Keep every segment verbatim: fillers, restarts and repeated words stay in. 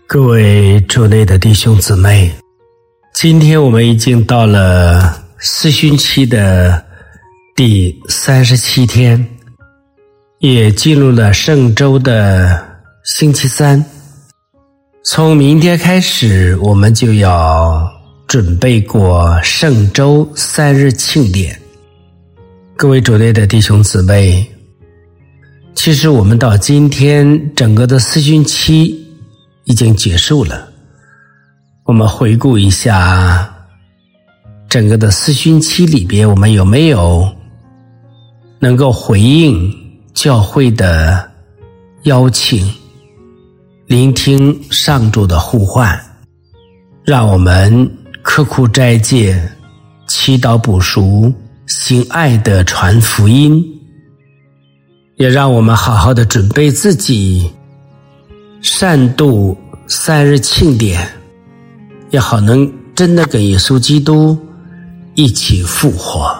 各位主内的弟兄姊妹，今天我们已经到了四旬期的第三十七天，也进入了圣周的星期三。从明天开始，我们就要准备过圣周三日庆典。各位主内的弟兄姊妹，其实我们到今天整个的四旬期已经结束了。我们回顾一下整个的四旬期里边，我们有没有能够回应教会的邀请，聆听上主的呼唤，让我们刻苦斋戒，祈祷补赎，行爱的传福音，也让我们好好的准备自己，善度三日庆典，也好能真的跟耶稣基督一起复活。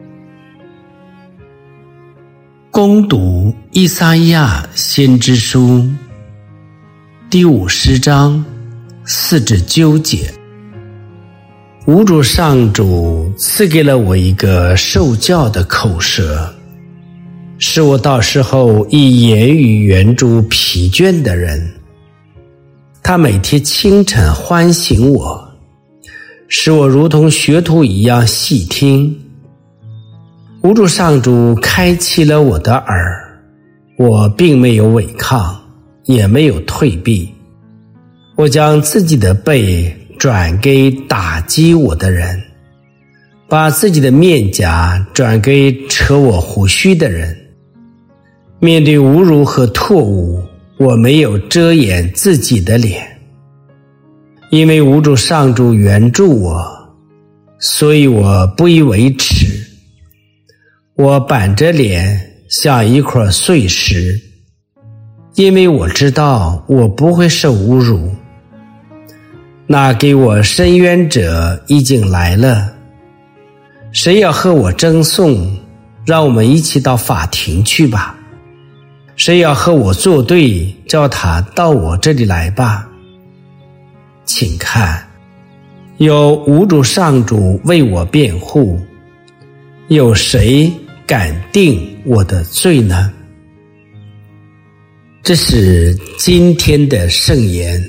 攻读以赛亚先知书第五十章四至九节。吾主上主赐给了我一个受教的口舌，使我到时候以言语援助疲倦的人。他每天清晨唤醒我，使我如同学徒一样细听。吾主上主开启了我的耳，我并没有违抗，也没有退避。我将自己的背转给打击我的人，把自己的面颊转给扯我胡须的人。面对侮辱和唾侮，我没有遮掩自己的脸，因为吾主上主援助我，所以我不以为耻。我板着脸像一块碎石，因为我知道我不会受侮辱。那给我伸冤者已经来了，谁要和我争讼，让我们一起到法庭去吧。谁要和我作对，叫他到我这里来吧。请看，有吾主上主为我辩护，有谁敢定我的罪呢？这是今天的圣言。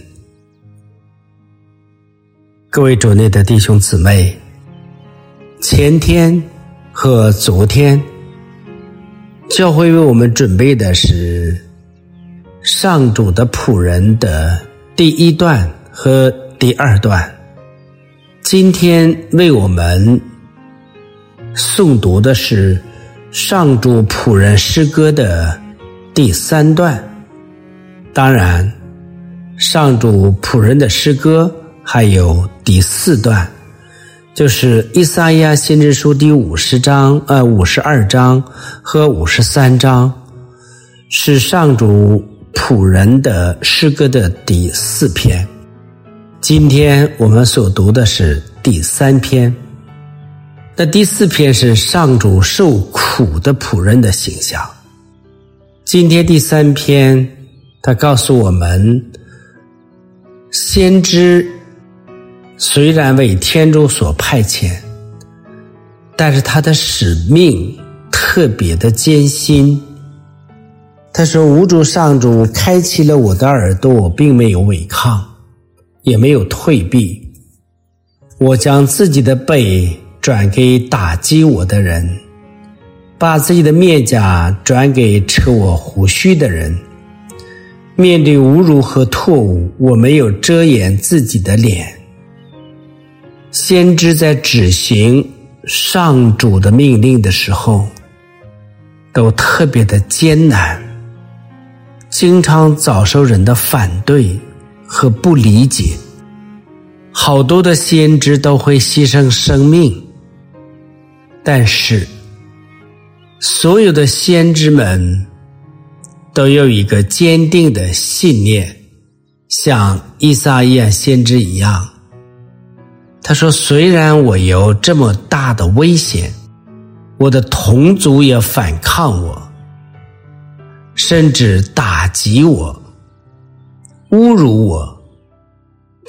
各位主内的弟兄姊妹，前天和昨天教会为我们准备的是上主的仆人的第一段和第二段，今天为我们诵读的是上主仆人诗歌的第三段。当然，上主仆人的诗歌还有第四段，就是以赛亚先知书第五十章、呃五十二章和五十三章，是上主仆人的诗歌的第四篇。今天我们所读的是第三篇。那第四篇是上主受苦的仆人的形象。今天第三篇，他告诉我们，先知虽然为天主所派遣，但是他的使命特别的艰辛。他说，吾主上主开启了我的耳朵，我并没有违抗，也没有退避。我将自己的背转给打击我的人，把自己的面颊转给扯我胡须的人。面对侮辱和唾侮，我没有遮掩自己的脸。先知在执行上主的命令的时候，都特别的艰难，经常遭受人的反对和不理解。好多的先知都会牺牲生命，但是所有的先知们都有一个坚定的信念，像以赛亚先知一样。他说，虽然我有这么大的危险，我的同族也反抗我，甚至打击我，侮辱我，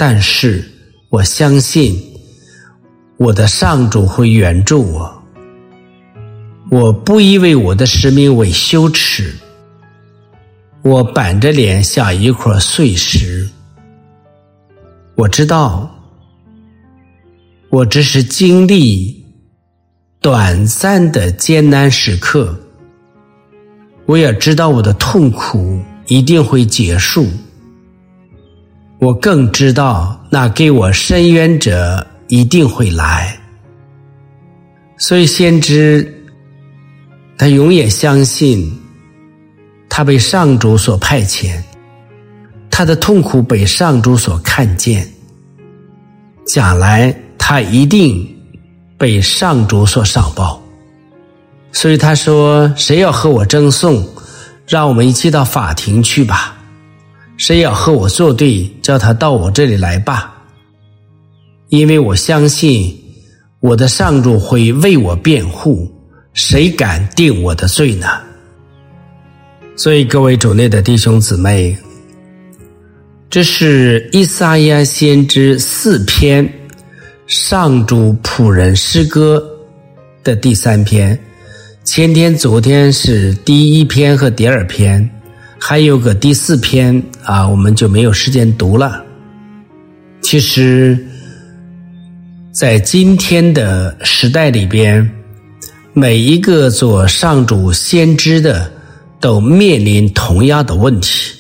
但是我相信我的上主会援助我。我不以为我的使命为羞耻，我板着脸像一块碎石。我知道我只是经历短暂的艰难时刻，我也知道我的痛苦一定会结束。我更知道那给我伸冤者一定会来。所以先知他永远相信他被上主所派遣，他的痛苦被上主所看见，将来他一定被上主所赏报。所以他说，谁要和我争讼，让我们一起到法庭去吧，谁要和我作对，叫他到我这里来吧，因为我相信我的上主会为我辩护，谁敢定我的罪呢？所以各位主内的弟兄姊妹，这是以赛亚先知四篇上主仆人诗歌的第三篇。前天昨天是第一篇和第二篇，还有个第四篇啊，我们就没有时间读了。其实在今天的时代里边，每一个做上主先知的都面临同样的问题。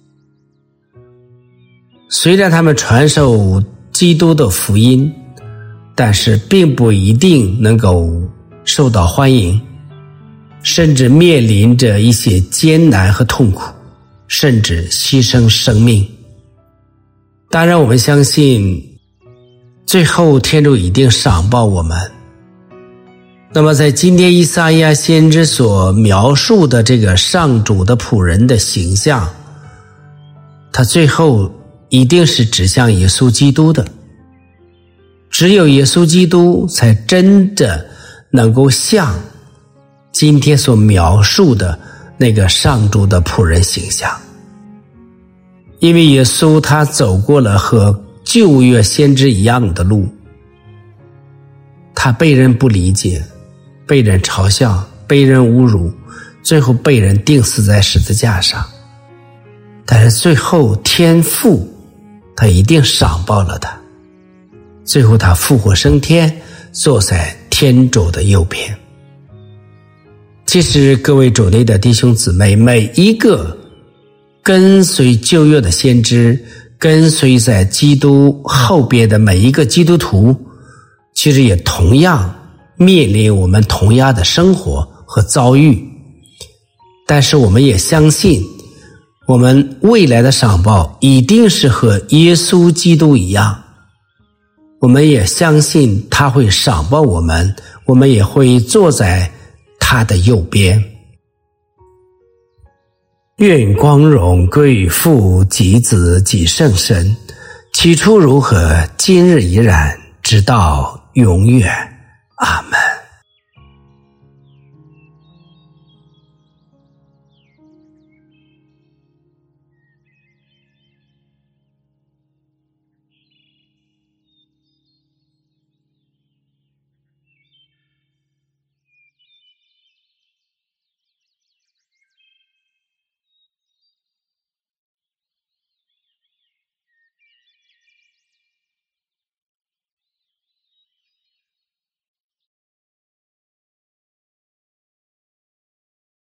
虽然他们传授基督的福音，但是并不一定能够受到欢迎，甚至面临着一些艰难和痛苦，甚至牺牲生命。当然我们相信最后天主一定赏报我们。那么在今天以赛亚先知所描述的这个上主的仆人的形象，他最后一定是指向耶稣基督的。只有耶稣基督才真的能够像今天所描述的那个上主的仆人形象。因为耶稣他走过了和旧约先知一样的路，他被人不理解，被人嘲笑，被人侮辱，最后被人钉死在十字架上。但是最后天父他一定赏报了他，最后他复活升天，坐在天主的右边。其实各位主内的弟兄姊妹，每一个跟随旧约的先知，跟随在基督后边的每一个基督徒，其实也同样面临我们同样的生活和遭遇。但是我们也相信我们未来的赏报一定是和耶稣基督一样，我们也相信他会赏报我们，我们也会坐在他的右边。愿光荣归于父及子及圣神，起初如何，今日依然，直到永远。阿们。